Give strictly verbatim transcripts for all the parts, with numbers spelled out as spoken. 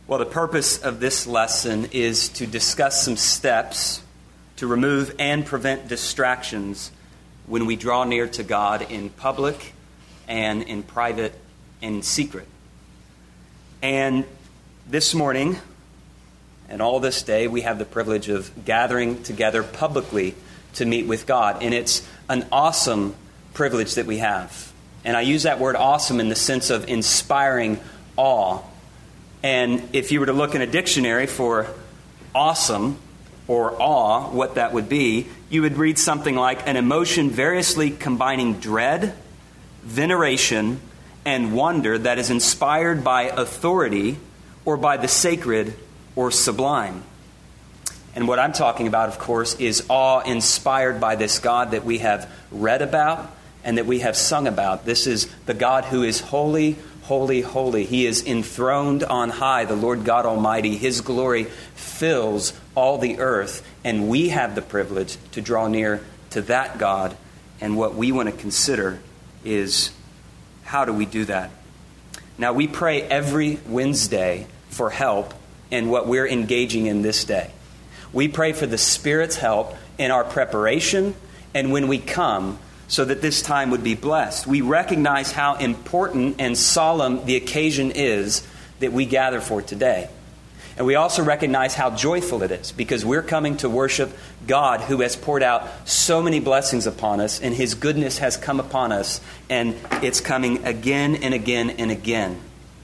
Well, the purpose of this lesson is to discuss some steps to remove and prevent distractions when we draw near to God in public and in private and in secret. And this morning and all this day, we have the privilege of gathering together publicly to meet with God. And it's an awesome privilege that we have. And I use that word awesome in the sense of inspiring awe. And if you were to look in a dictionary for awesome or awe, what that would be, you would read something like an emotion variously combining dread, veneration, and wonder that is inspired by authority or by the sacred or sublime. And what I'm talking about, of course, is awe inspired by this God that we have read about and that we have sung about. This is the God who is holy, holy, holy. He is enthroned on high, the Lord God Almighty. His glory fills all the earth, and we have the privilege to draw near to that God. And what we want to consider is, how do we do that? Now, we pray every Wednesday for help in what we're engaging in this day. We pray for the Spirit's help in our preparation and when we come, so that this time would be blessed. We recognize how important and solemn the occasion is that we gather for today. And we also recognize how joyful it is, because we're coming to worship God who has poured out so many blessings upon us, and His goodness has come upon us, and it's coming again and again and again.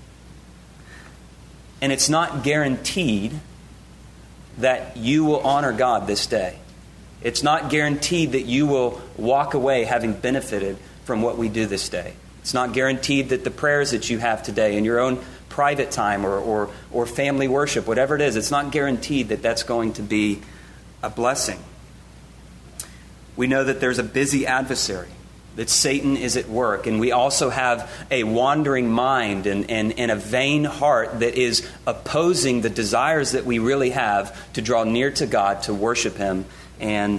And it's not guaranteed that you will honor God this day. It's not guaranteed that you will walk away having benefited from what we do this day. It's not guaranteed that the prayers that you have today in your own private time or, or, or family worship, whatever it is, it's not guaranteed that that's going to be a blessing. We know that there's a busy adversary, that Satan is at work, and we also have a wandering mind and, and, and a vain heart that is opposing the desires that we really have to draw near to God, to worship Him, and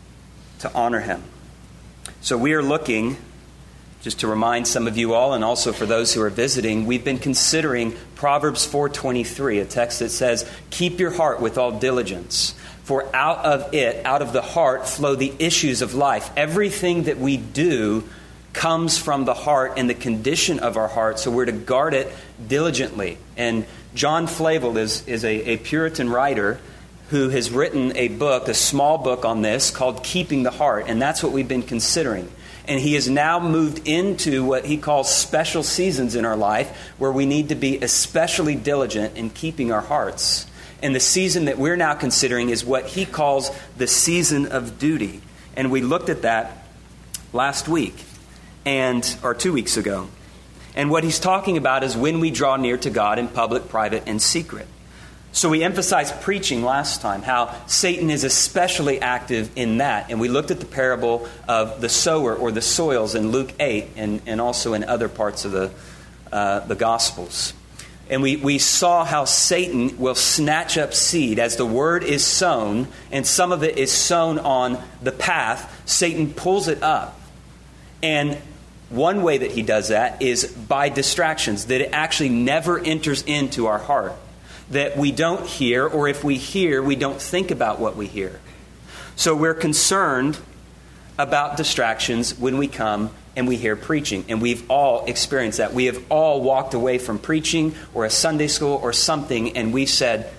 to honor Him. So we are looking, just to remind some of you all, and also for those who are visiting, we've been considering Proverbs four twenty-three, a text that says, "Keep your heart with all diligence, for out of it, out of the heart, flow the issues of life." Everything that we do comes from the heart and the condition of our heart, so we're to guard it diligently. And John Flavel is, is a, a Puritan writer who has written a book, a small book on this, called Keeping the Heart, and that's what we've been considering. And he has now moved into what he calls special seasons in our life, where we need to be especially diligent in keeping our hearts. And the season that we're now considering is what he calls the season of duty. And we looked at that last week, and or two weeks ago. And what he's talking about is when we draw near to God in public, private, and secret. So we emphasized preaching last time, how Satan is especially active in that. And we looked at the parable of the sower or the soils in Luke eight and, and also in other parts of the, uh, the Gospels. And we, we saw how Satan will snatch up seed as the word is sown, and some of it is sown on the path. Satan pulls it up. And one way that he does that is by distractions, that it actually never enters into our heart. That we don't hear, or if we hear, we don't think about what we hear. So we're concerned about distractions when we come and we hear preaching. And we've all experienced that. We have all walked away from preaching or a Sunday school or something, and we said,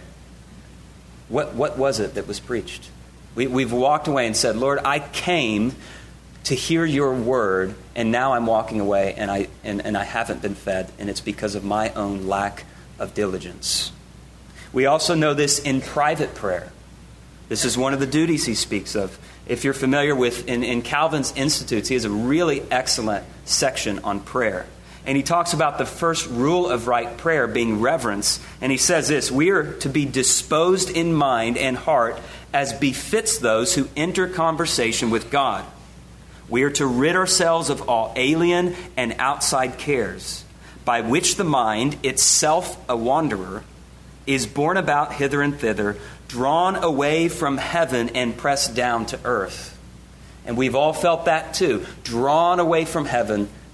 what, what was it that was preached? We, we've walked away and said, Lord, I came to hear your word, and now I'm walking away and I, and, and I haven't been fed, and it's because of my own lack of diligence. We also know this in private prayer. This is one of the duties he speaks of. If you're familiar with, in, in Calvin's Institutes, he has a really excellent section on prayer. And he talks about the first rule of right prayer being reverence. And he says this: we are to be disposed in mind and heart as befits those who enter conversation with God. We are to rid ourselves of all alien and outside cares, by which the mind, itself a wanderer, is borne about hither and thither, drawn away from heaven and pressed down to earth. And we've all felt that too. Drawn away from heaven,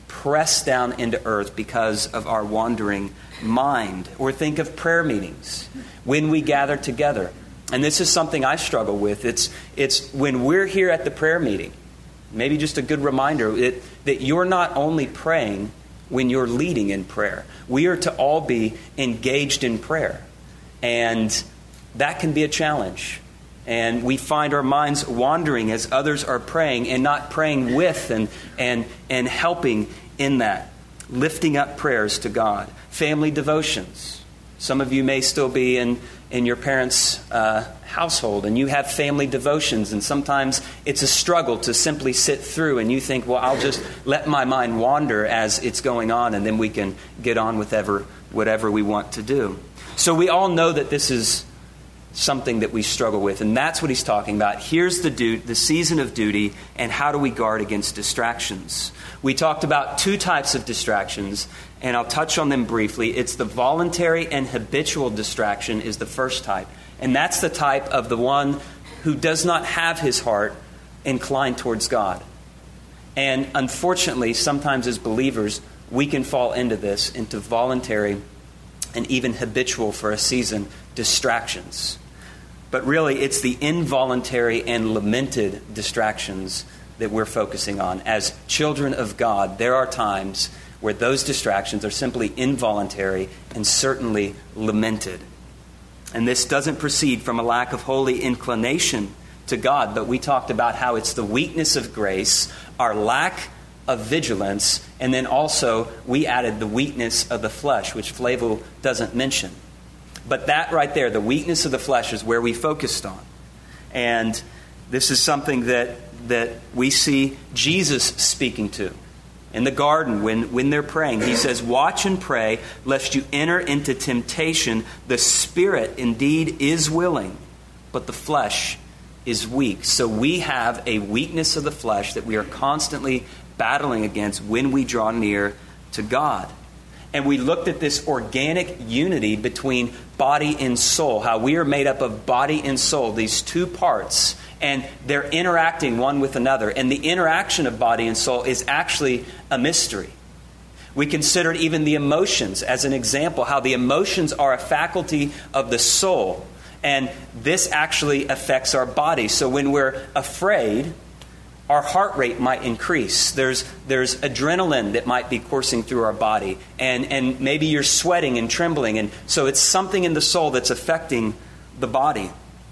pressed down into earth because of our wandering mind. Or think of prayer meetings when we gather together. And this is something I struggle with. It's, it's when we're here at the prayer meeting, maybe just a good reminder it, that you're not only praying when you're leading in prayer. We are to all be engaged in prayer. And that can be a challenge. And we find our minds wandering as others are praying and not praying with and, and, and helping in that. Lifting up prayers to God. Family devotions. Some of you may still be in, in your parents' uh, household and you have family devotions, and sometimes it's a struggle to simply sit through and you think, well, I'll just let my mind wander as it's going on and then we can get on with ever, whatever we want to do. So we all know that this is something that we struggle with, and that's what he's talking about. Here's the du- the season of duty, and how do we guard against distractions? We talked about two types of distractions, and I'll touch on them briefly. It's the voluntary and habitual distraction is the first type, and that's the type of the one who does not have his heart inclined towards God. And unfortunately, sometimes as believers, we can fall into this, into voluntary and even habitual for a season distractions. But really, it's the involuntary and lamented distractions that we're focusing on. As children of God, there are times where those distractions are simply involuntary and certainly lamented. And this doesn't proceed from a lack of holy inclination to God, but we talked about how it's the weakness of grace, our lack of vigilance, and then also we added the weakness of the flesh, which Flavel doesn't mention. But that right there, the weakness of the flesh, is where we focused on. And this is something that that we see Jesus speaking to. In the garden, when, when they're praying, he says, watch and pray, lest you enter into temptation. The spirit indeed is willing, but the flesh is weak. So we have a weakness of the flesh that we are constantly battling against when we draw near to God. And we looked at this organic unity between body and soul, how we are made up of body and soul, these two parts, and they're interacting one with another. And the interaction of body and soul is actually a mystery. We considered even the emotions as an example, how the emotions are a faculty of the soul. And this actually affects our body. So when we're afraid, our heart rate might increase. There's there's adrenaline that might be coursing through our body. And, and maybe you're sweating and trembling. And so it's something in the soul that's affecting the body.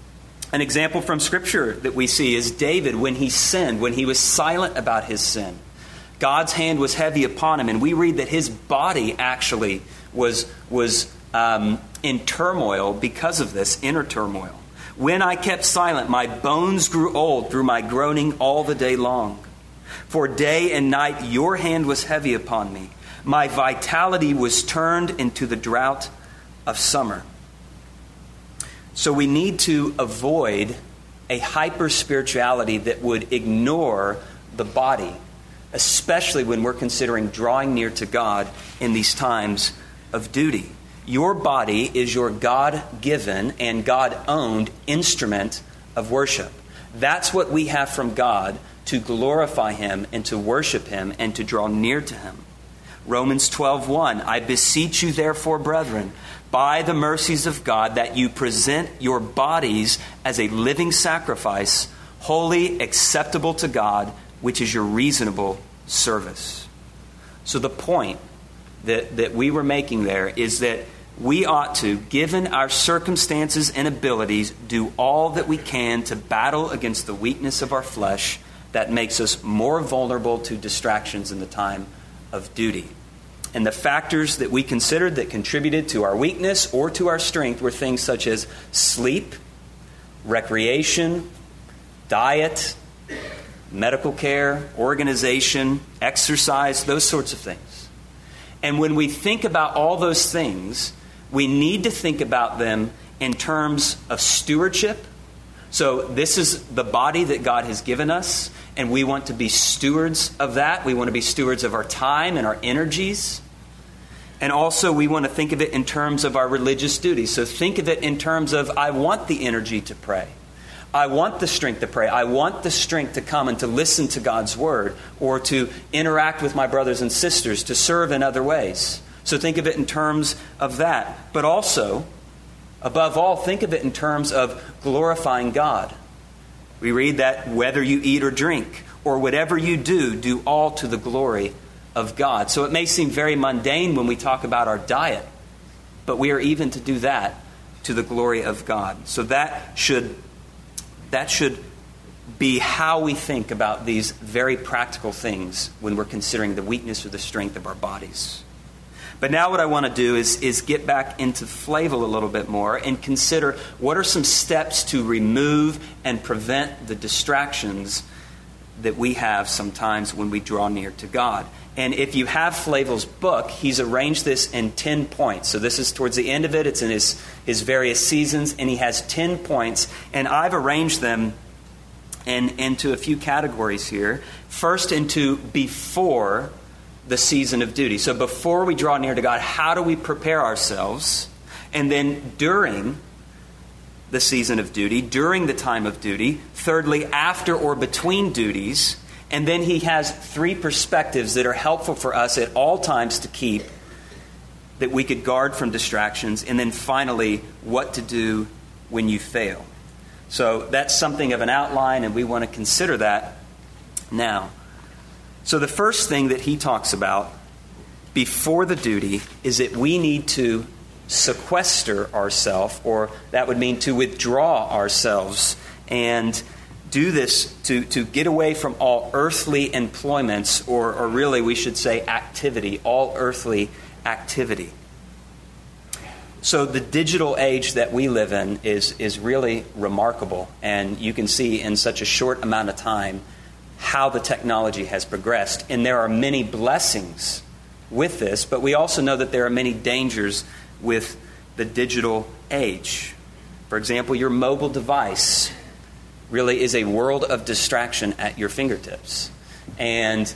An example from Scripture that we see is David when he sinned, when he was silent about his sin. God's hand was heavy upon him. And we read that his body actually was, was um, in turmoil because of this, inner turmoil. When I kept silent, my bones grew old through my groaning all the day long. For day and night your hand was heavy upon me. My vitality was turned into the drought of summer. So we need to avoid a hyper-spirituality that would ignore the body, especially when we're considering drawing near to God in these times of duty. Your body is your God-given and God-owned instrument of worship. That's what we have from God to glorify Him and to worship Him and to draw near to Him. Romans twelve one, I beseech you therefore, brethren, by the mercies of God, that you present your bodies as a living sacrifice, holy, acceptable to God, which is your reasonable service. So the point that, that we were making there is that we ought to, given our circumstances and abilities, do all that we can to battle against the weakness of our flesh that makes us more vulnerable to distractions in the time of duty. And the factors that we considered that contributed to our weakness or to our strength were things such as sleep, recreation, diet, medical care, organization, exercise, those sorts of things. And when we think about all those things, we need to think about them in terms of stewardship. So this is the body that God has given us, and we want to be stewards of that. We want to be stewards of our time and our energies. And also we want to think of it in terms of our religious duties. So think of it in terms of, I want the energy to pray. I want the strength to pray. I want the strength to come and to listen to God's word, or to interact with my brothers and sisters, to serve in other ways. So think of it in terms of that. But also, above all, think of it in terms of glorifying God. We read that whether you eat or drink, or whatever you do, do all to the glory of God. So it may seem very mundane when we talk about our diet, but we are even to do that to the glory of God. So that should, that should be how we think about these very practical things when we're considering the weakness or the strength of our bodies. But now what I want to do is, is get back into Flavel a little bit more and consider what are some steps to remove and prevent the distractions that we have sometimes when we draw near to God. And if you have Flavel's book, he's arranged this in ten points. So this is towards the end of it. It's in his, his various seasons, and he has ten points. And I've arranged them in, into a few categories here. First, into before the season of duty. So before we draw near to God, how do we prepare ourselves? And then during the season of duty, during the time of duty. Thirdly, after or between duties. And then he has three perspectives that are helpful for us at all times to keep, that we could guard from distractions. And then finally, what to do when you fail. So that's something of an outline, and we want to consider that now. So the first thing that he talks about before the duty is that we need to sequester ourselves, or that would mean to withdraw ourselves, and do this to, to get away from all earthly employments, or, or really we should say activity, all earthly activity. So the digital age that we live in is, is really remarkable, and you can see in such a short amount of time how the technology has progressed. And there are many blessings with this, but we also know that there are many dangers with the digital age. For example, your mobile device really is a world of distraction at your fingertips. And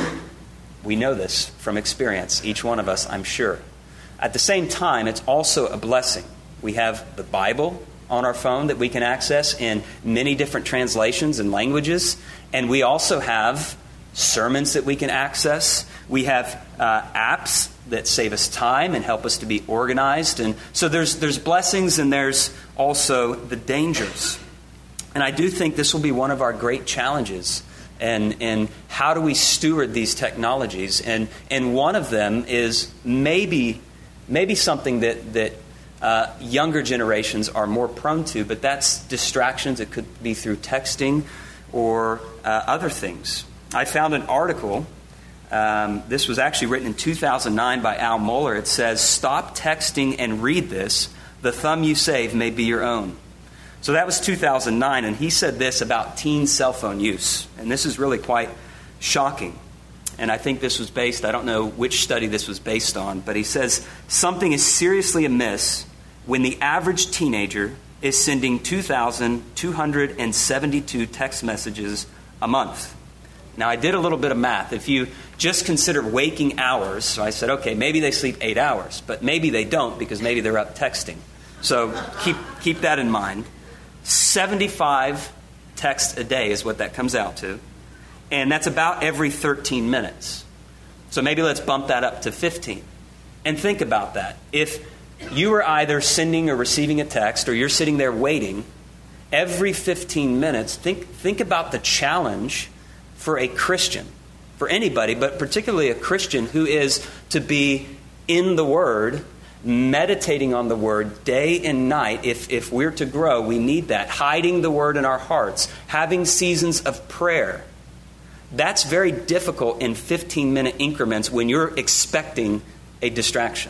we know this from experience, each one of us, I'm sure. At the same time, it's also a blessing. We have the Bible on our phone that we can access in many different translations and languages. And we also have sermons that we can access. We have uh, apps that save us time and help us to be organized. And so there's there's blessings, and there's also the dangers. And I do think this will be one of our great challenges. And, and how do we steward these technologies? And and one of them is maybe maybe something that that uh, younger generations are more prone to, but that's distractions. It could be through texting or uh, other things. I found an article. Um, this was actually written in two thousand nine by Al Mohler. It says, "Stop texting and read this. The thumb you save may be your own." So that was two thousand nine, and he said this about teen cell phone use. And this is really quite shocking. And I think this was based, I don't know which study this was based on, but he says, "Something is seriously amiss when the average teenager is sending two thousand two hundred seventy-two text messages a month." Now, I did a little bit of math. If you just consider waking hours, so I said, okay, maybe they sleep eight hours, but maybe they don't because maybe they're up texting. So keep keep that in mind. seventy-five texts a day is what that comes out to. And that's about every thirteen minutes. So maybe let's bump that up to fifteen. And think about that. If you are either sending or receiving a text, or you're sitting there waiting, every fifteen minutes, think think about the challenge for a Christian, for anybody, but particularly a Christian who is to be in the Word, meditating on the Word day and night. If, if we're to grow, we need that. Hiding the Word in our hearts, having seasons of prayer. That's very difficult in fifteen-minute increments when you're expecting a distraction.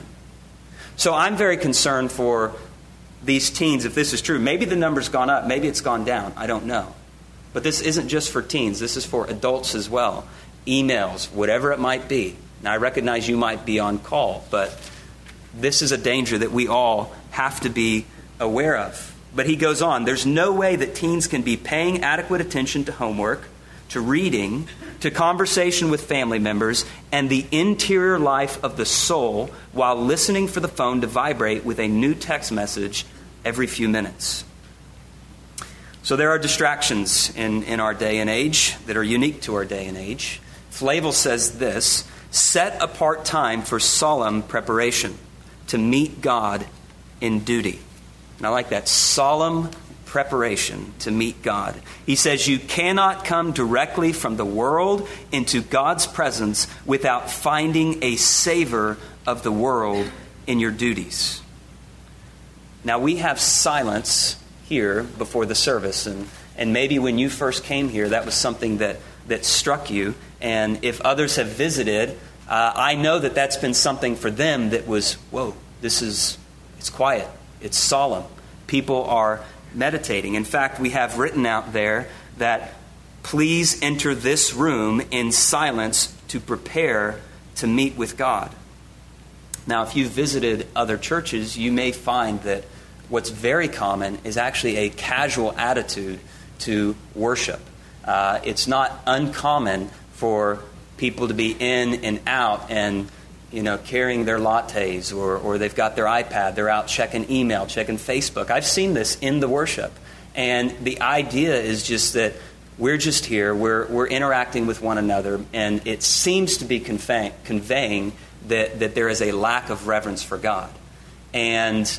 So I'm very concerned for these teens, if this is true. Maybe the number's gone up, maybe it's gone down, I don't know. But this isn't just for teens, this is for adults as well. Emails, whatever it might be. Now, I recognize you might be on call, but this is a danger that we all have to be aware of. But he goes on, there's no way that teens can be paying adequate attention to homework, to reading, to conversation with family members, and the interior life of the soul while listening for the phone to vibrate with a new text message every few minutes. So there are distractions in, in our day and age that are unique to our day and age. Flavel says this: set apart time for solemn preparation to meet God in duty. And I like that, solemn preparation to meet God. He says you cannot come directly from the world into God's presence without finding a savor of the world in your duties. Now we have silence here before the service, and, and maybe when you first came here that was something that, that struck you, and if others have visited, uh, I know that that's been something for them that was, whoa, this is, it's quiet, it's solemn. People are meditating. In fact, we have written out there that please enter this room in silence to prepare to meet with God. Now, if you've visited other churches, you may find that what's very common is actually a casual attitude to worship. Uh, it's not uncommon for people to be in and out and, you know, carrying their lattes, or, or they've got their iPad, they're out checking email, checking Facebook. I've seen this in the worship. And the idea is just that we're just here, we're, we're interacting with one another, and it seems to be convey, conveying that, that there is a lack of reverence for God. And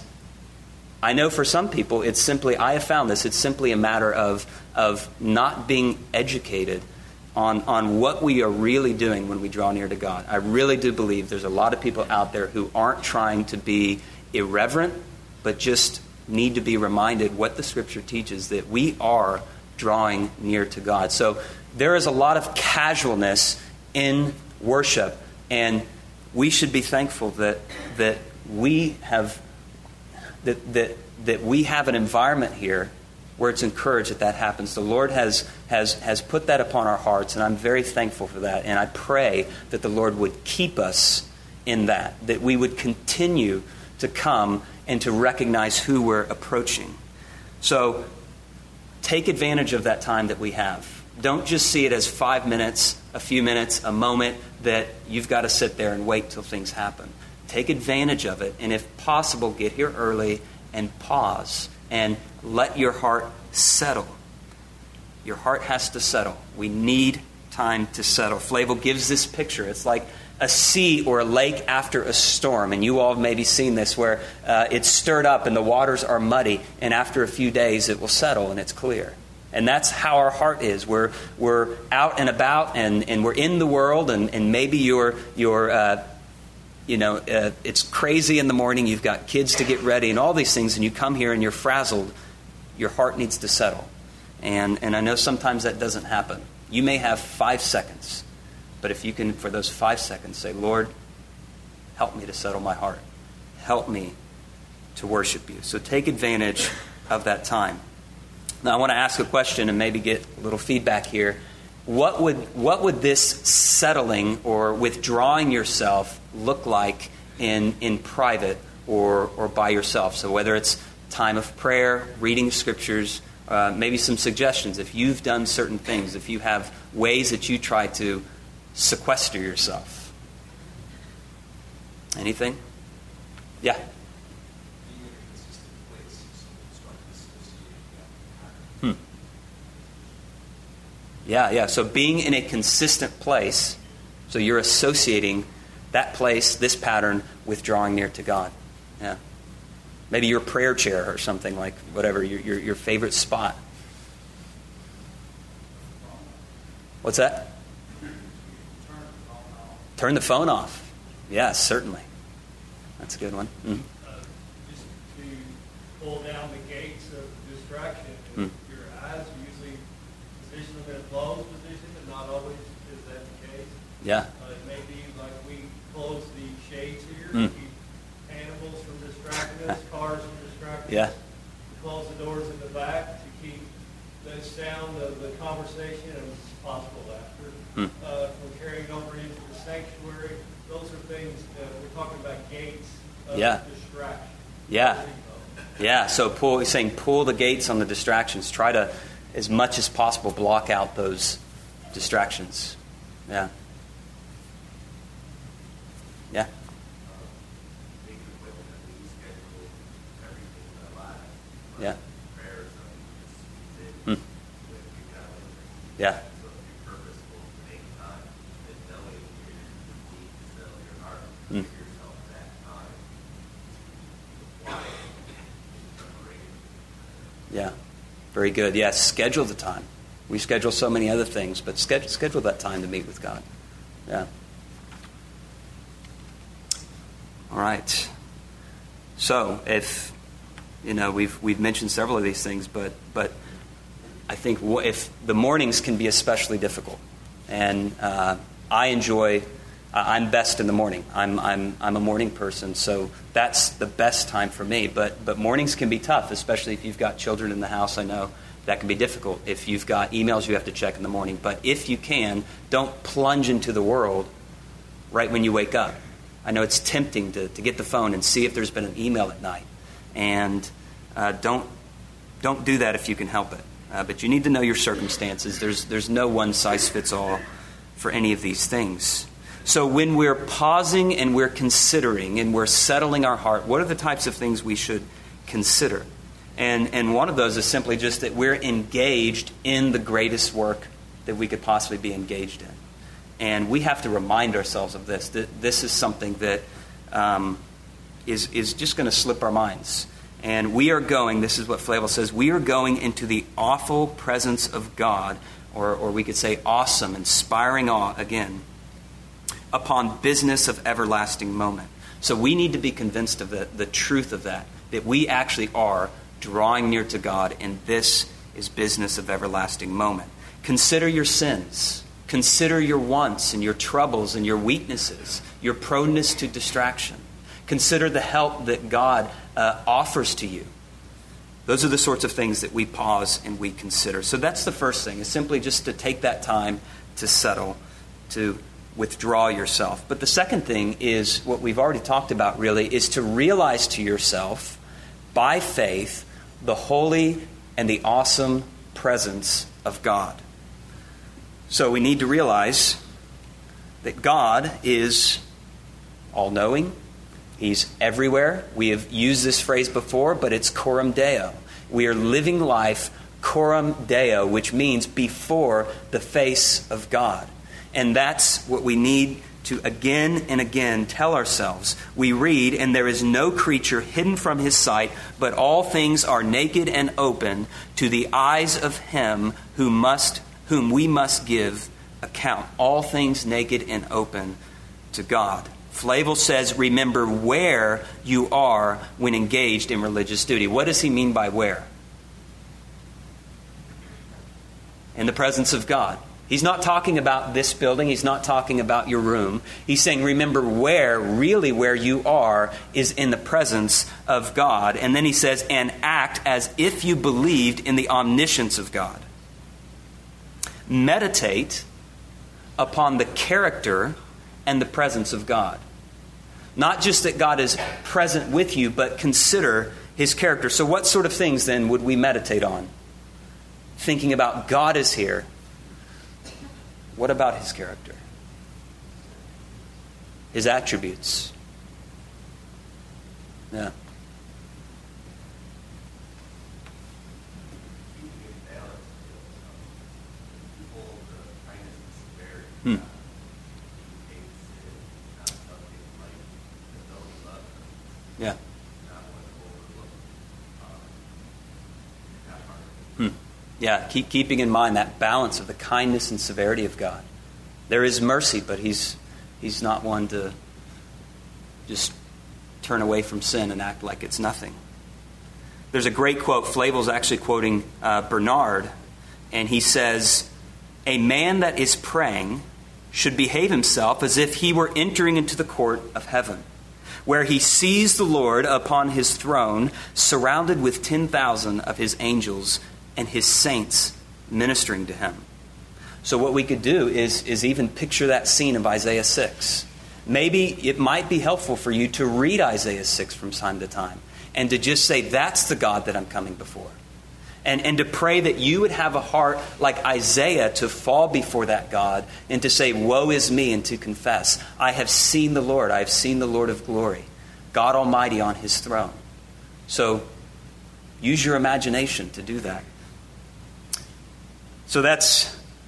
I know for some people, it's simply, I have found this, it's simply a matter of, of not being educated on, on what we are really doing when we draw near to God. I really do believe there's a lot of people out there who aren't trying to be irreverent, but just need to be reminded what the Scripture teaches, that we are drawing near to God. So there is a lot of casualness in worship, and we should be thankful that that we have that that that we have an environment here where it's encouraged that that happens. The Lord has has has put that upon our hearts, and I'm very thankful for that. And I pray that the Lord would keep us in that, that we would continue to come and to recognize who we're approaching. So take advantage of that time that we have. Don't just see it as five minutes, a few minutes, a moment that you've got to sit there and wait till things happen. Take advantage of it, and if possible, get here early and pause and let your heart settle. Your heart has to settle. We need time to settle. Flavel gives this picture. It's like a sea or a lake after a storm. And you all have maybe seen this, where uh, it's stirred up and the waters are muddy, and after a few days it will settle and it's clear. And that's how our heart is. We're we're out and about, and, and we're in the world, and, and maybe you're you're uh, you know uh, it's crazy in the morning. You've got kids to get ready and all these things, and you come here and you're frazzled. Your heart needs to settle, and and I know sometimes that doesn't happen. You may have five seconds, but if you can, for those five seconds, say, Lord, help me to settle my heart. Help me to worship you. So take advantage of that time. Now, I want to ask a question and maybe get a little feedback here. What would what would this settling or withdrawing yourself look like in in private or or by yourself? So whether it's time of prayer, reading scriptures, uh, maybe some suggestions. If you've done certain things, if you have ways that you try to sequester yourself. Anything? Yeah. Hmm. Yeah, yeah. So being in a consistent place, so you're associating that place, this pattern, with drawing near to God. Yeah. Maybe your prayer chair or something, like whatever, your your, your favorite spot. What's that? Turn the phone off. Yes, certainly. That's a good one. Mm-hmm. Uh, just to pull down the gates of distraction. Mm. Your eyes are usually position them in a closed position, and not always is that the case. Yeah. Uh, it may be like we close the shades here Mm. to keep animals from distracting us, cars from distracting Yeah. us. We close the doors in the back to keep the sound of the conversation and possible laughter Mm. uh, from carrying over into the sanctuary. Those are things that we're talking about, gates of Yeah. distraction. Yeah. Yeah. So pull, he's saying pull the gates on the distractions. Try to, as much as possible, block out those distractions. Yeah. Yeah. Yeah. Yeah. So if you're purposeful to make time, then knowing you need to settle your heart, Mm. give yourself that time to apply it in preparation. Yeah. Very good. Yes, schedule the time. We schedule so many other things, but schedule, schedule that time to meet with God. Yeah. All right. So, if, you know, we've we've mentioned several of these things, but but I think if the mornings can be especially difficult, and uh, I enjoy, I'm best in the morning. I'm I'm I'm a morning person, so that's the best time for me. But but mornings can be tough, especially if you've got children in the house. I know that can be difficult if you've got emails you have to check in the morning. But if you can, don't plunge into the world right when you wake up. I know it's tempting to, to get the phone and see if there's been an email at night. And uh, don't don't do that if you can help it. Uh, but you need to know your circumstances. There's there's no one-size-fits-all for any of these things. So when we're pausing and we're considering and we're settling our heart, what are the types of things we should consider? And and one of those is simply just that we're engaged in the greatest work that we could possibly be engaged in. And we have to remind ourselves of this, that this is something that um, is, is just going to slip our minds. And we are going, this is what Flavel says, we are going into the awful presence of God, or, or we could say awesome, inspiring awe, again, upon business of everlasting moment. So we need to be convinced of the, the truth of that, that we actually are drawing near to God, and this is business of everlasting moment. Consider your sins. Consider your wants and your troubles and your weaknesses, your proneness to distraction. Consider the help that God uh, offers to you. Those are the sorts of things that we pause and we consider. So that's the first thing, is simply just to take that time to settle, to withdraw yourself. But the second thing is what we've already talked about, really, is to realize to yourself, by faith, the holy and the awesome presence of God. So we need to realize that God is all-knowing. He's everywhere. We have used this phrase before, but it's coram Deo. We are living life coram Deo, which means before the face of God. And that's what we need to again and again tell ourselves. We read, and there is no creature hidden from his sight, but all things are naked and open to the eyes of him who must whom we must give account. All things naked and open to God. Flavel says, remember where you are when engaged in religious duty. What does he mean by where? In the presence of God. He's not talking about this building. He's not talking about your room. He's saying, remember where, really where you are, is in the presence of God. And then he says, and act as if you believed in the omniscience of God. Meditate upon the character and the presence of God. Not just that God is present with you, but consider his character. So what sort of things then would we meditate on? Thinking about God is here. What about his character? His attributes? Yeah. Hmm. Yeah. Hmm. Yeah, keep keeping in mind that balance of the kindness and severity of God. There is mercy, but he's he's not one to just turn away from sin and act like it's nothing. There's a great quote. Flavel's actually quoting uh, Bernard, and he says, a man that is praying should behave himself as if he were entering into the court of heaven, where he sees the Lord upon his throne, surrounded with ten thousand of his angels and his saints ministering to him. So what we could do is, is even picture that scene of Isaiah six. Maybe it might be helpful for you to read Isaiah six from time to time and to just say, that's the God that I'm coming before. And, and to pray that you would have a heart like Isaiah to fall before that God and to say, woe is me, and to confess, I have seen the Lord. I have seen the Lord of glory, God Almighty on his throne. So use your imagination to do that. So that's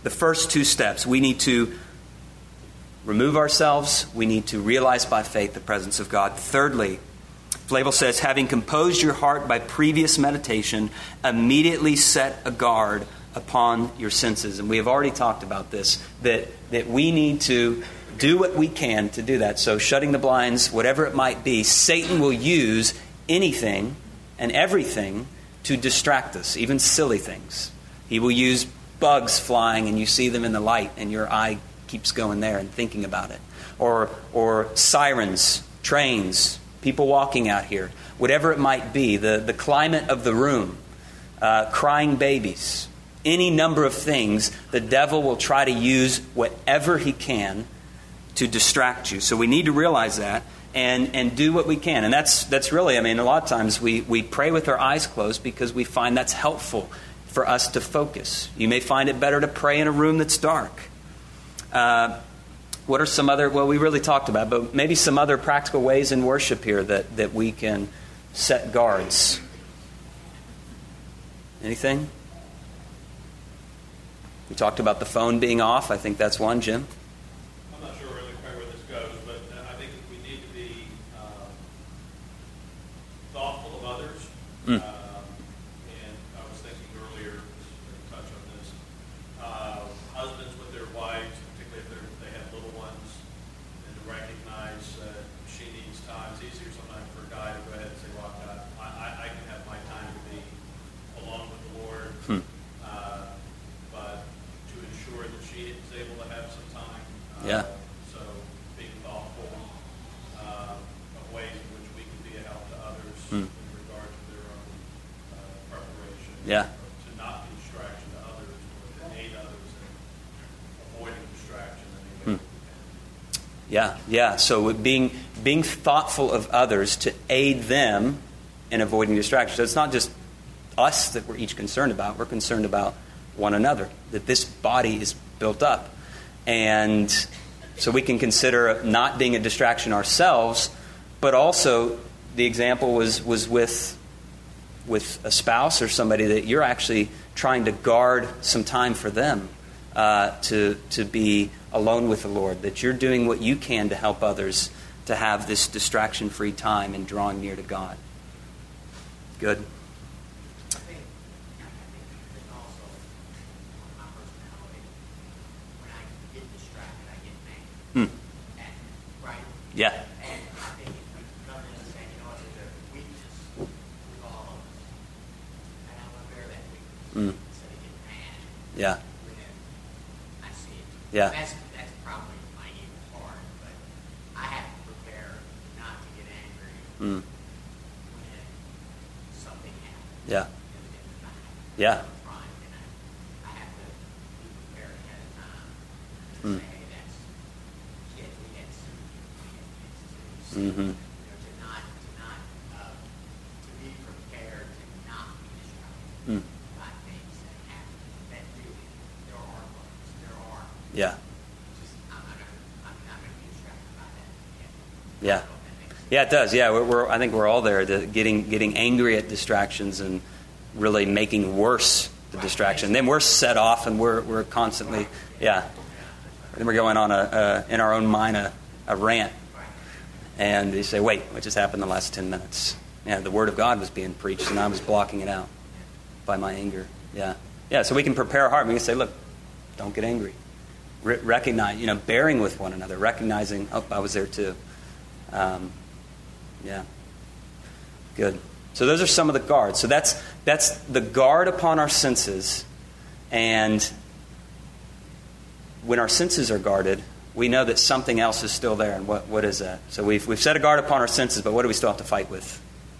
the first two steps. We need to remove ourselves. We need to realize by faith the presence of God. Thirdly, Flavel says, having composed your heart by previous meditation, immediately set a guard upon your senses. And we have already talked about this, that, that we need to do what we can to do that. So shutting the blinds, whatever it might be, Satan will use anything and everything to distract us, even silly things. He will use bugs flying and you see them in the light and your eye keeps going there and thinking about it. Or, or sirens, trains, people walking out here, whatever it might be, the, the climate of the room, uh, crying babies, any number of things, the devil will try to use whatever he can to distract you. So we need to realize that and, and do what we can. And that's that's really, I mean, a lot of times we, we pray with our eyes closed because we find that's helpful for us to focus. You may find it better to pray in a room that's dark. Uh, what are some other, well, we really talked about, but maybe some other practical ways in worship here that, that we can set guards. Anything? We talked about the phone being off. I think that's one, Jim. I'm not sure really quite where this goes, but I think we need to be uh, thoughtful of others. Mm. Uh, and I was thinking earlier, just to touch on this, uh, husbands with their wives, particularly if they're, they have little ones, and to recognize uh, she needs time. It's easier sometimes for a guy to go ahead and say, well, I, I, I can have my time to be alone with the Lord. Hmm. Uh, but to ensure that she is able to have some time. Uh, Yeah. So being thoughtful uh, of ways in which we can be a help to others Hmm. in regard to their own uh, preparation. Yeah. To not be a distraction to others, but to aid others in avoiding distraction in any way Hmm. that we can. Yeah, yeah. So being being thoughtful of others to aid them in avoiding distractions. So it's not just us that we're each concerned about. We're concerned about one another, that this body is built up. And so we can consider not being a distraction ourselves, but also the example was, was with, with a spouse or somebody that you're actually trying to guard some time for them uh, to, to be alone with the Lord, that you're doing what you can to help others to have this distraction-free time and drawing near to God. Good. I think, I think there's also my personality. When I get distracted, I get mad. Hmm. And, right? Yeah. And I think if we come in and say, you know what, there's a weakness with all of us, and I want to bear that weakness Hmm. instead of getting mad Yeah. when I see it. Yeah. That's, that's probably my evil part, but I have to prepare not to get angry Hmm. when something happens. Yeah. In, in the night. Yeah. Right, and I, I have to be prepared ahead of time to Mm. say, hey, that's, shit, we had some, we had kids too. So, Mhm. you know, to not, to not, uh, to be prepared to not be distracted Mm. by things that happen, that really, there are bugs, there are, Yeah. just, I'm not gonna, I'm not gonna be distracted by that. Yeah. I don't know if that makes sense. Yeah, it does. Yeah, we're, we're, I think we're all there, to getting getting angry at distractions and really making worse the distraction. Then we're set off and we're we're constantly, yeah. Then we're going on a, a in our own mind a, a rant, and they say, "Wait, what just happened the last ten minutes?" Yeah, the Word of God was being preached, and I was blocking it out by my anger. Yeah, yeah. So we can prepare our heart. We can say, "Look, don't get angry. Re- recognize, you know, bearing with one another, recognizing, oh, I was there too." Um, Yeah. Good. So those are some of the guards. So that's that's the guard upon our senses. And when our senses are guarded, we know that something else is still there. And what, what is that? So we've we've set a guard upon our senses, but what do we still have to fight with?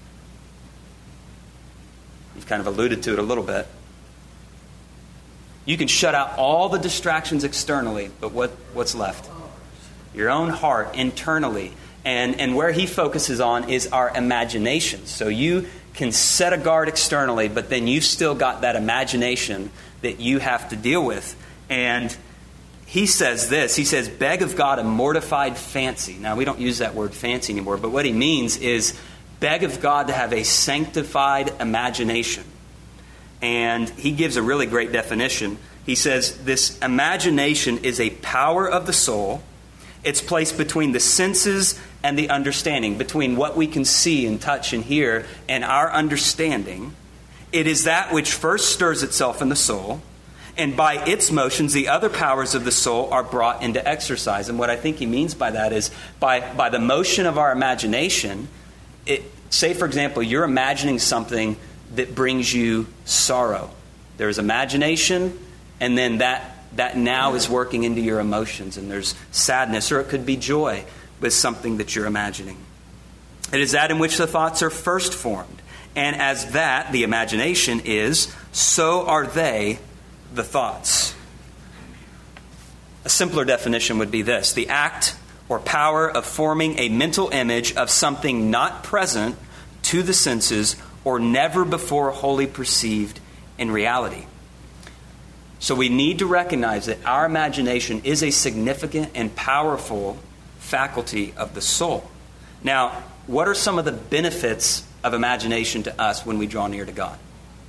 You've kind of alluded to it a little bit. You can shut out all the distractions externally, but what, what's left? Your own heart internally. And, and where he focuses on is our imagination. So you can set a guard externally, but then you've still got that imagination that you have to deal with. And he says this. He says, beg of God a mortified fancy. Now, we don't use that word fancy anymore, but what he means is beg of God to have a sanctified imagination. And he gives a really great definition. He says this imagination is a power of the soul. It's placed between the senses and the understanding, between what we can see and touch and hear and our understanding. It is that which first stirs itself in the soul, and by its motions, the other powers of the soul are brought into exercise. And what I think he means by that is by, by the motion of our imagination, it, say, for example, you're imagining something that brings you sorrow. There's imagination, and then that that now is working into your emotions, and there's sadness, or it could be joy with something that you're imagining. It is that in which the thoughts are first formed. And as that, the imagination is, so are they, the thoughts. A simpler definition would be this: the act or power of forming a mental image of something not present to the senses or never before wholly perceived in reality. So we need to recognize that our imagination is a significant and powerful faculty of the soul. Now, what are some of the benefits of imagination to us when we draw near to God?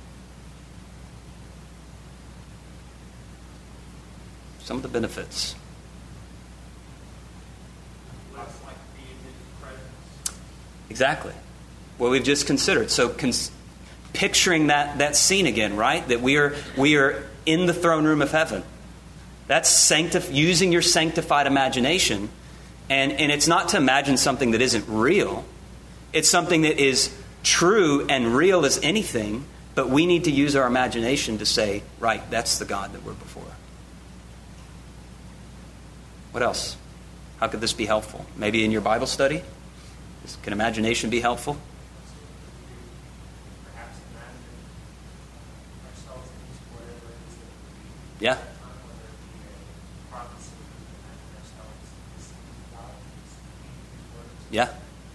Some of the benefits. Exactly. What we've just considered. So cons- picturing that, that scene again, right? That we are we are in the throne room of heaven. That's sanctif- using your sanctified imagination. And, and it's not to imagine something that isn't real. It's something that is true and real as anything, but we need to use our imagination to say, right, that's the God that we're before. What else? How could this be helpful? Maybe in your Bible study? Can imagination be helpful? Yeah. Yeah.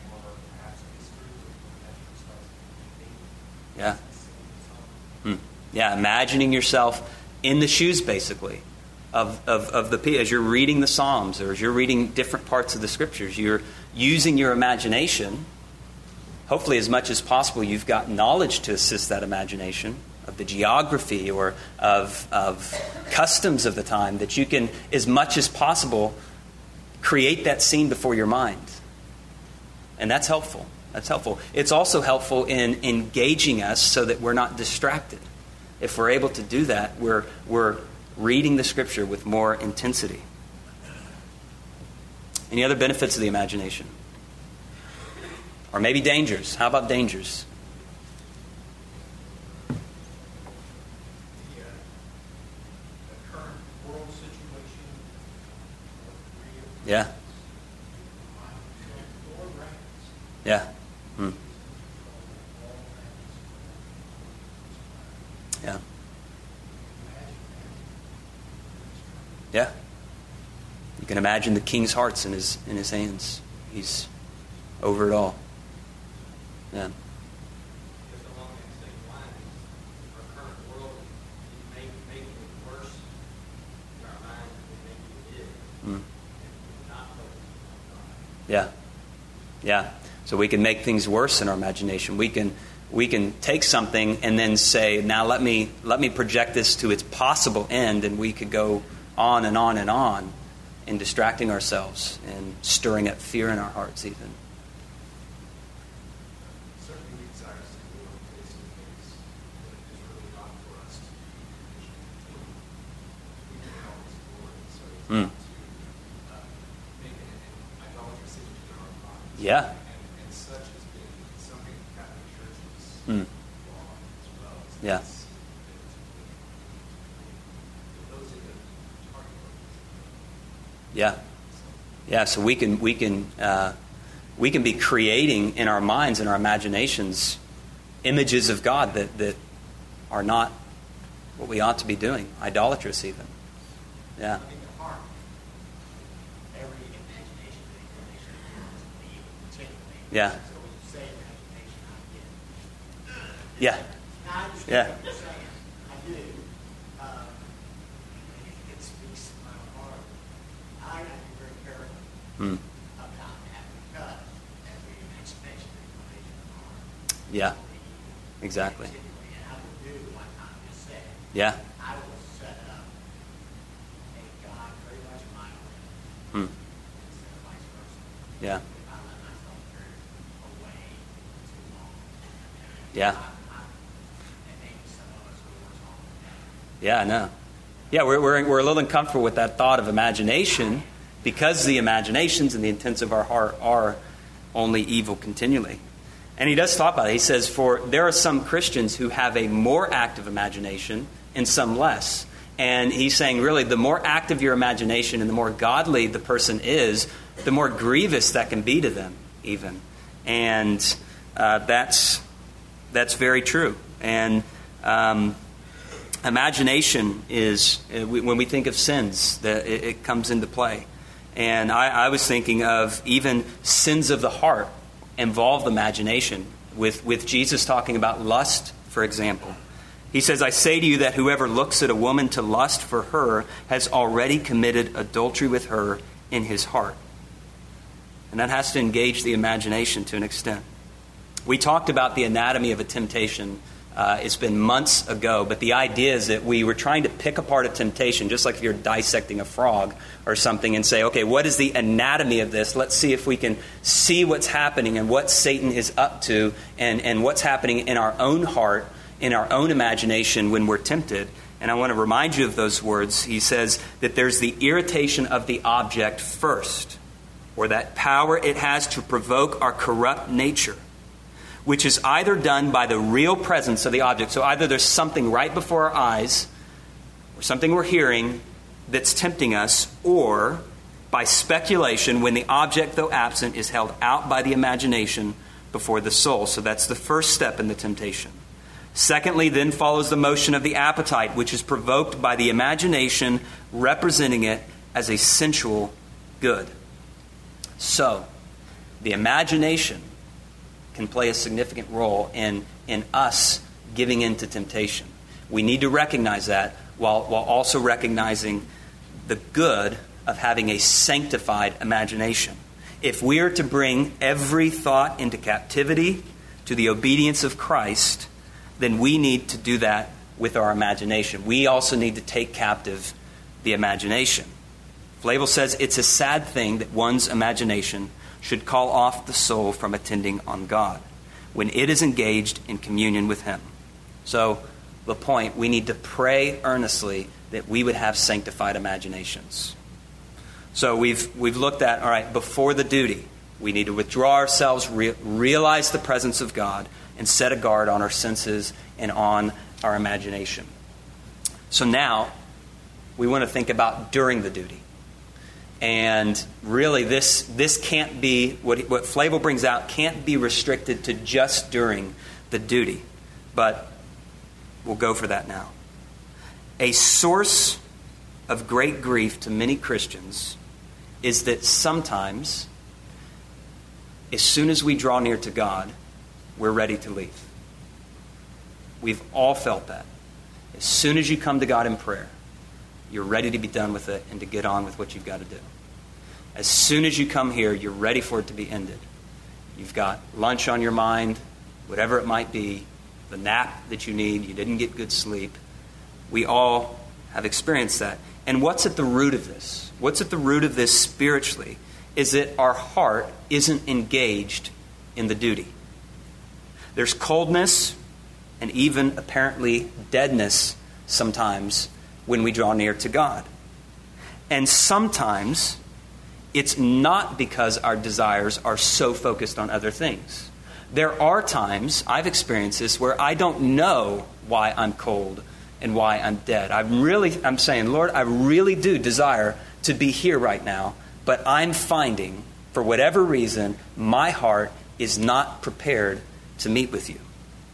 Yeah. Hmm. Yeah, imagining yourself in the shoes, basically, of, of, of the as you're reading the Psalms or as you're reading different parts of the Scriptures. You're using your imagination. Hopefully, as much as possible, you've got knowledge to assist that imagination of the geography or of, of customs of the time, that you can, as much as possible, create that scene before your mind. And that's helpful. That's helpful. It's also helpful in engaging us so that we're not distracted. If we're able to do that, we're we're reading the Scripture with more intensity. Any other benefits of the imagination? Or maybe dangers. How about dangers? Yeah. Yeah. Hmm. Yeah. Yeah. You can imagine the king's hearts in his in his hands. He's over it all. Yeah. Just along that same line, our current world is making, making it worse in our minds than we make it is. Mm. And not focusing on God. Yeah. Yeah. So we can make things worse in our imagination. We can we can take something and then say, now let me let me project this to its possible end, and we could go on and on and on in distracting ourselves and stirring up fear in our hearts even. Certainly we desire to see the Lord face to face, but it is really not for us to be we can help as the Lord, so it's Mm. not to uh, make an, an idolatrous image in our minds. Yeah. And, and such has been something the Catholic Church has Mm. law as well. So Yeah. it's- it's- it goes into target focus. Yeah. Yeah, so we can we can uh, we can be creating in our minds and our imaginations images of God that, that are not what we ought to be doing, idolatrous even. Yeah. I think the heart, every imagination that inclination has to be continually. Yeah. So when you say imagination, I get it. Yeah. Now, I understand Yeah. what you're saying. I do. Um, it speaks to my heart. I got to be very careful Mm. about that because every imagination and inclination of the heart. Yeah. will be Exactly. continually, and I will do what Tom just said. Yeah. I will set up Yeah. if I let myself drift away too long. Yeah. I, I, I think some of us are worse off than that. Yeah, I know. Yeah, we're, we're, we're a little uncomfortable with that thought of imagination because the imaginations and the intents of our heart are only evil continually. And he does talk about it. He says, for there are some Christians who have a more active imagination and some less. And he's saying, really, the more active your imagination and the more godly the person is, the more grievous that can be to them, even. And uh, that's that's very true. And um, imagination is, uh, we, when we think of sins, that it, it comes into play. And I, I was thinking of even sins of the heart involve imagination. With, with Jesus talking about lust, for example. He says, I say to you that whoever looks at a woman to lust for her has already committed adultery with her in his heart. And that has to engage the imagination to an extent. We talked about the anatomy of a temptation. Uh, it's been months ago, but the idea is that we were trying to pick apart a temptation, just like if you're dissecting a frog or something, and say, okay, what is the anatomy of this? Let's see if we can see what's happening and what Satan is up to and, and what's happening in our own heart, in our own imagination when we're tempted. And I want to remind you of those words. He says that there's the irritation of the object first, or that power it has to provoke our corrupt nature, which is either done by the real presence of the object. So either there's something right before our eyes, or something we're hearing that's tempting us, or by speculation when the object, though absent, is held out by the imagination before the soul. So that's the first step in the temptation. Secondly, then follows the motion of the appetite, which is provoked by the imagination, representing it as a sensual good. So, the imagination can play a significant role in, in us giving in to temptation. We need to recognize that while, while also recognizing the good of having a sanctified imagination. If we are to bring every thought into captivity to the obedience of Christ, then we need to do that with our imagination. We also need to take captive the imagination. Flavel says it's a sad thing that one's imagination should call off the soul from attending on God when it is engaged in communion with Him. So, the point, we need to pray earnestly that we would have sanctified imaginations. So we've we've looked at, all right, before the duty, we need to withdraw ourselves, re- realize the presence of God, and set a guard on our senses and on our imagination. So now, we want to think about during the duty. And really, this this can't be, what, what Flavel brings out, can't be restricted to just during the duty. But we'll go for that now. A source of great grief to many Christians is that sometimes, as soon as we draw near to God, we're ready to leave. We've all felt that. As soon as you come to God in prayer, you're ready to be done with it and to get on with what you've got to do. As soon as you come here, you're ready for it to be ended. You've got lunch on your mind, whatever it might be, the nap that you need, you didn't get good sleep. We all have experienced that. And what's at the root of this? What's at the root of this spiritually is that our heart isn't engaged in the duty. There's coldness and even apparently deadness sometimes when we draw near to God. And sometimes it's not because our desires are so focused on other things. There are times, I've experienced this, where I don't know why I'm cold and why I'm dead. I'm really, I'm saying, Lord, I really do desire to be here right now, but I'm finding, for whatever reason, my heart is not prepared to meet with you.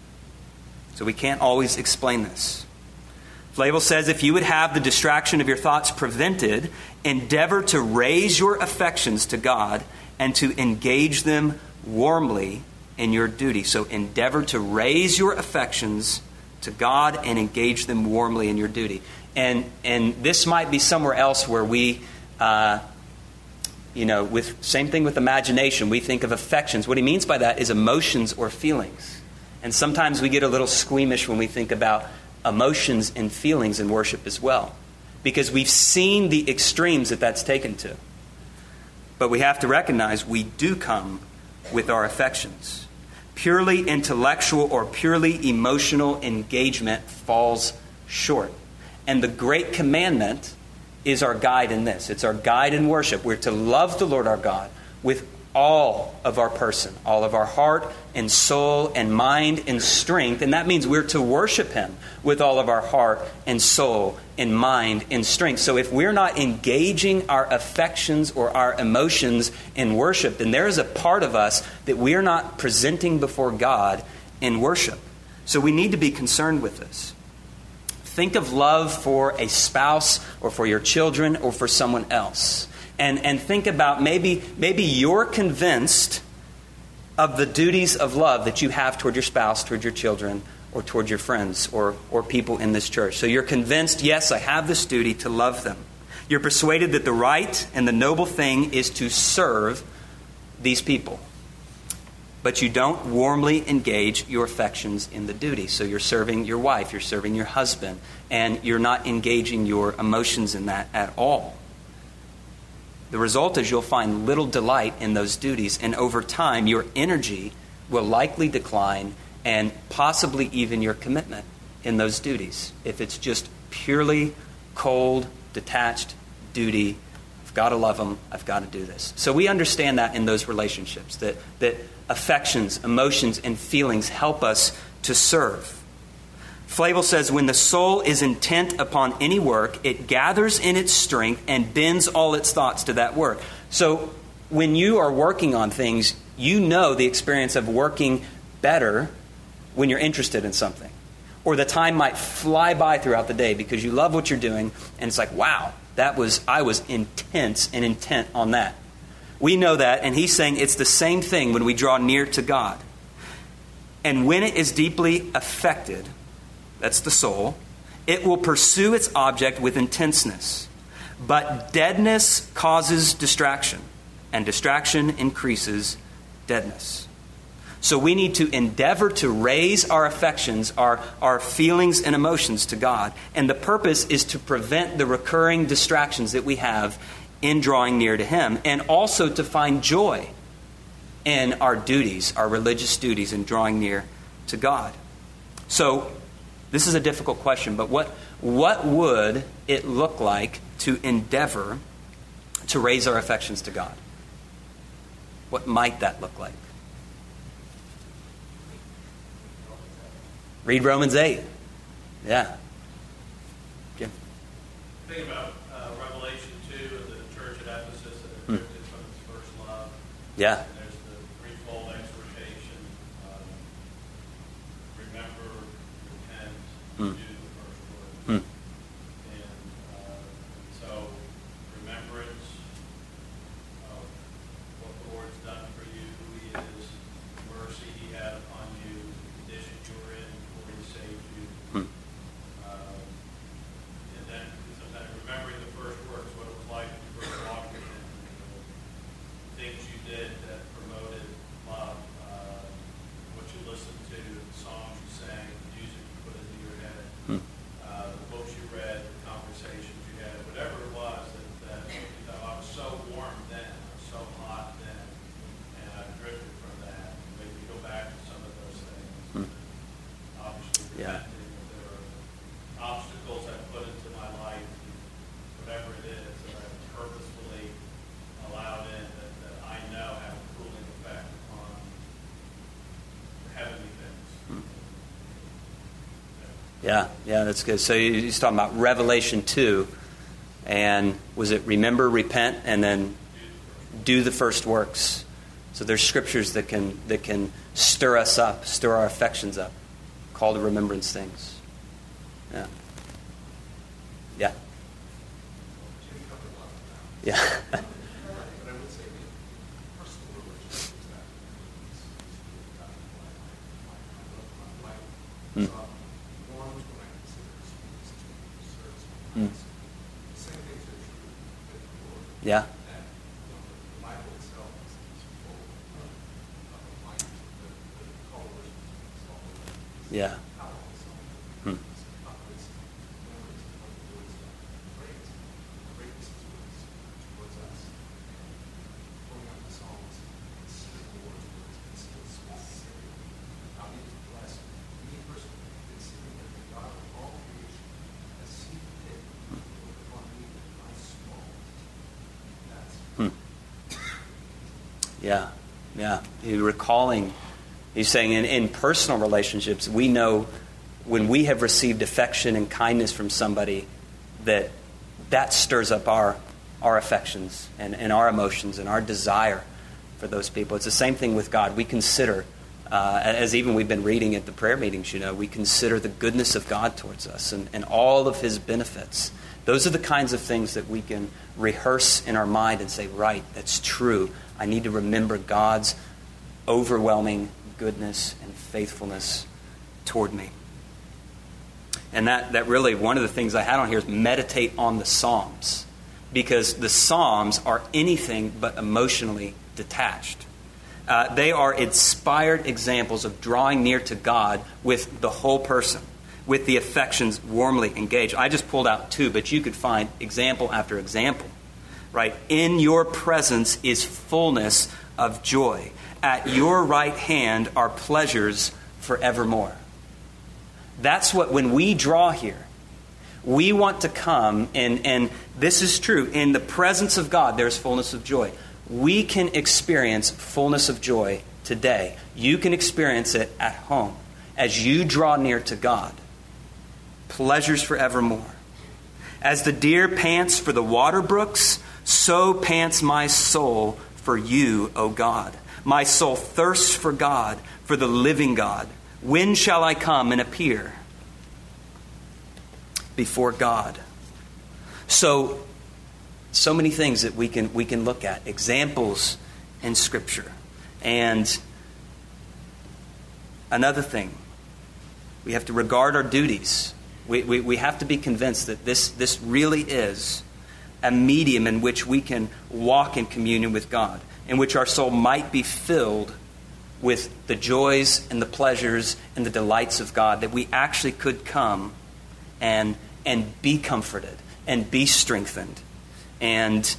So we can't always explain this. Flavel says, if you would have the distraction of your thoughts prevented, endeavor to raise your affections to God and to engage them warmly in your duty. So endeavor to raise your affections to God and engage them warmly in your duty. And and this might be somewhere else where we, uh, you know, with same thing with imagination. We think of affections. What he means by that is emotions or feelings. And sometimes we get a little squeamish when we think about emotions and feelings in worship as well, because we've seen the extremes that that's taken to. But we have to recognize we do come with our affections. Purely intellectual or purely emotional engagement falls short. And the great commandment is our guide in this. It's our guide in worship. We're to love the Lord our God with all of our person, all of our heart and soul and mind and strength. And that means we're to worship Him with all of our heart and soul and mind and strength. So if we're not engaging our affections or our emotions in worship, then there is a part of us that we are not presenting before God in worship. So we need to be concerned with this. Think of love for a spouse or for your children or for someone else. And, and think about maybe, maybe you're convinced of the duties of love that you have toward your spouse, toward your children, or toward your friends or, or people in this church. So you're convinced, yes, I have this duty to love them. You're persuaded that the right and the noble thing is to serve these people. But you don't warmly engage your affections in the duty. So you're serving your wife, you're serving your husband, and you're not engaging your emotions in that at all. The result is you'll find little delight in those duties, and over time your energy will likely decline, and possibly even your commitment in those duties. If it's just purely cold, detached duty, I've got to love them, I've got to do this. So we understand that in those relationships, that, that affections, emotions, and feelings help us to serve. Flavel says, when the soul is intent upon any work, it gathers in its strength and bends all its thoughts to that work. So when you are working on things, you know the experience of working better when you're interested in something. Or the time might fly by throughout the day because you love what you're doing, and it's like, wow, that was I was intense and intent on that. We know that, and he's saying it's the same thing when we draw near to God. And when it is deeply affected, that's the soul, it will pursue its object with intenseness. But deadness causes distraction, and distraction increases deadness. So we need to endeavor to raise our affections, our, our feelings and emotions to God. And the purpose is to prevent the recurring distractions that we have in drawing near to Him, and also to find joy in our duties, our religious duties, in drawing near to God. So this is a difficult question, but what, what would it look like to endeavor to raise our affections to God? What might that look like? Read Romans eight. Yeah. Jim. Think about uh, Revelation two and the church at Ephesus that had drifted mm. from its first love. Yeah. And there's the threefold exhortation. Uh, remember, repent, mm. do the first word. Mm. And uh, so, remembrance of what the Lord's done for you, who He is, the mercy He had upon you, the condition you were in before He saved you. Mm. Uh, and then sometimes remembering the first works, what it was like when you first walked with Him, the things you did that promoted love, uh, what you listened to, the songs you sang, the music you put into your head, Mm. uh, the books you read, the conversations you had, whatever it was that, that you thought, I was so warm then, I was so hot then, and I drifted from that. Maybe go back to some of those things. Mm. Obviously, Yeah. repenting if there are obstacles I put into my life, whatever it is that I purposefully allowed in that, that I know have a cooling effect upon heavenly things. Mm. Yeah, yeah, that's good. So he's talking about Revelation two, and was it remember, repent, and then do the first works? So there's scriptures that can that can stir us up, stir our affections up, call to remembrance things. Yeah, yeah, Jimmy covered a lot of that. yeah. But I would say the personal relationship is that it's, it's really my, my, my life. Mm. So, one is when I consider students to service my Mm. lives. The same things are true with the Lord. Yeah. That, you know, the Bible itself is, is full of, of reminders that the, the call to worship is all over. Yeah. Powerful song. Hmm. It's about this memories of what the Lord has done. Great. Greatness towards, towards us. And Yeah, yeah. He's recalling, he's saying in, in personal relationships, we know when we have received affection and kindness from somebody that that stirs up our our affections and, and our emotions and our desire for those people. It's the same thing with God. We consider, uh, as even we've been reading at the prayer meetings, you know, we consider the goodness of God towards us and, and all of his benefits. Those are the kinds of things that we can rehearse in our mind and say, right, that's true. I need to remember God's overwhelming goodness and faithfulness toward me. And that, that really, one of the things I had on here is meditate on the Psalms. Because the Psalms are anything but emotionally detached. Uh, they are inspired examples of drawing near to God with the whole person, with the affections warmly engaged. I just pulled out two, but you could find example after example. Right? In your presence is fullness of joy. At your right hand are pleasures forevermore. That's what, when we draw here, we want to come, and, and this is true, in the presence of God, there's fullness of joy. We can experience fullness of joy today. You can experience it at home as you draw near to God. Pleasures forevermore. As the deer pants for the water brooks, so pants my soul for you, O God. My soul thirsts for God, for the living God. When shall I come and appear before God? So, so many things that we can we can look at, examples in Scripture. And another thing, we have to regard our duties. We, we, we have to be convinced that this, this really is a medium in which we can walk in communion with God, in which our soul might be filled with the joys and the pleasures and the delights of God, that we actually could come and and be comforted and be strengthened. And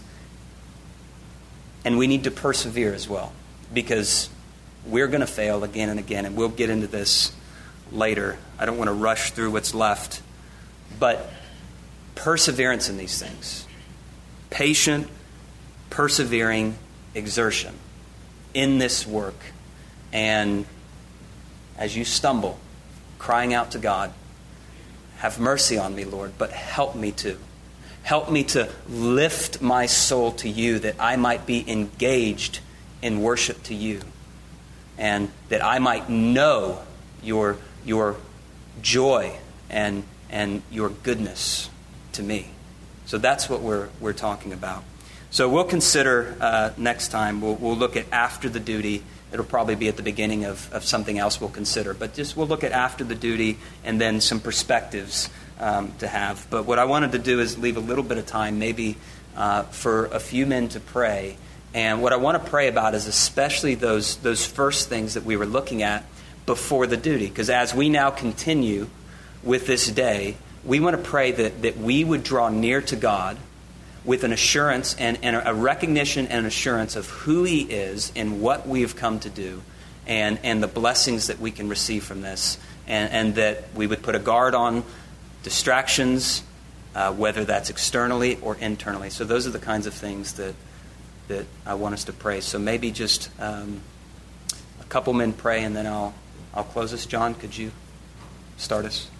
and we need to persevere as well, because we're going to fail again and again, and we'll get into this later. I don't want to rush through what's left, but perseverance in these things. Patient, persevering exertion in this work. And as you stumble, crying out to God, have mercy on me, Lord, but help me to. Help me to lift my soul to you, that I might be engaged in worship to you, and that I might know your, your joy and, and your goodness to me. So that's what we're, we're talking about. So we'll consider uh, next time, we'll, we'll look at after the duty. It'll probably be at the beginning of, of something else we'll consider. But just we'll look at after the duty and then some perspectives um, to have. But what I wanted to do is leave a little bit of time maybe uh, for a few men to pray. And what I want to pray about is especially those, those first things that we were looking at before the duty. Because as we now continue with this day, we want to pray that, that we would draw near to God with an assurance and, and a recognition and assurance of who He is and what we have come to do, and, and the blessings that we can receive from this, and, and that we would put a guard on distractions, uh, whether that's externally or internally. So those are the kinds of things that that I want us to pray. So maybe just um, a couple men pray, and then I'll I'll close us. John, could you start us?